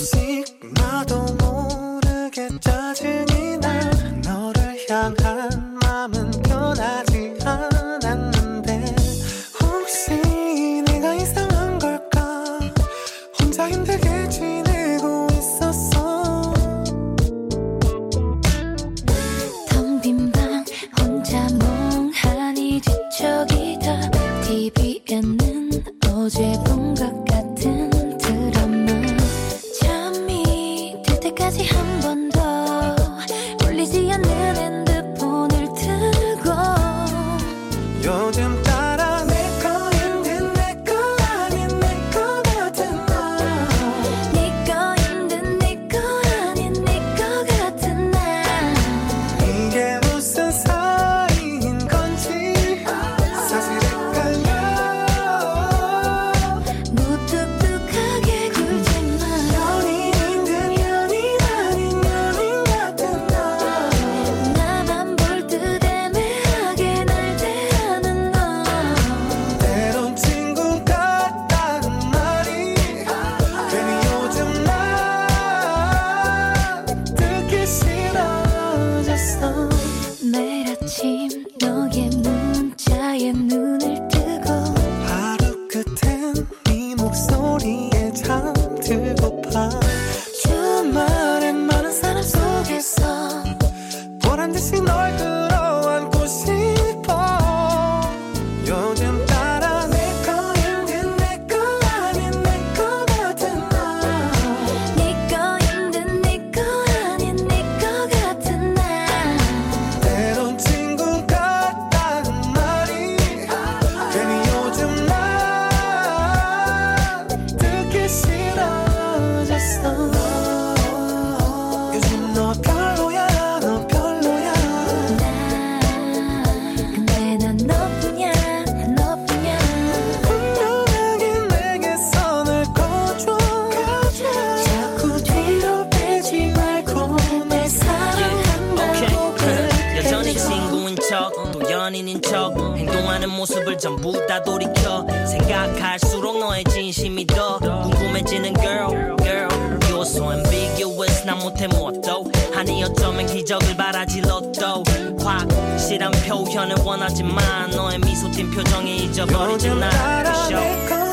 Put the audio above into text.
조금씩 나도 모르게 짜증이 나. 너를 향한 마음은 변하지 않았는데 혹시 내가 이상한 걸까? 혼자 힘들게 지내고 있었어. 텅 빈 방 혼자 멍하니 뒤척이다. TV에는 어제 본 것 같은 드라마. 잠이 들 때까지 한 번 더 울리지 않는 핸드폰을 들고 요즘 따라 내 거인데 내 거 아닌 내 거 같은 나. 네 거 힘든 네 거 아닌 네 거 같은 나. 이게 무슨 사이인 건지 사실 헷갈려. 무뚝뚝하게 굴지마. 연인인 듯 연인 아닌 연인 같은 나. 나만 볼 듯 애매하게 날 대하는 너. 때론 친구 같다는 말이 괜히 요즘 난 듣기 싫어졌어. 매일 아침 너의 문자에 눈을 뜨고 하루 끝엔 네 목소리에 잠들고파. 주말엔 많은 사람 속에서 보란듯이 널 끌어안고 싶어. 요즘 따라 내 거인 듯 내 거 아닌 내 거 같은 나. 네 거 힘든 네 거 아닌 네 거 같은 나. 때론 친구 같다는 말이 괜히 요즘 난 듣기 싫어졌어. 요즘 너 별로야 너 별로야. 근데 난 너뿐이야 너뿐이야. 분명하게 내게 선을 꺼줘. 자꾸 뒤로 빼지 말고 내 사랑한다고 그래. 여전히 친구인 척 또 연인인 척 행동하는 모습을 전부 다 돌이켜 생각할수록 너의 진심이 더 궁금해지는 girl You're so ambiguous 난 못해 무엇도 아니 어쩌면 기적을 바라지 로또 확실한 표현을 원하지만 너의 미소 띈 표정이 잊어버리지 요즘 날 따라 show. 내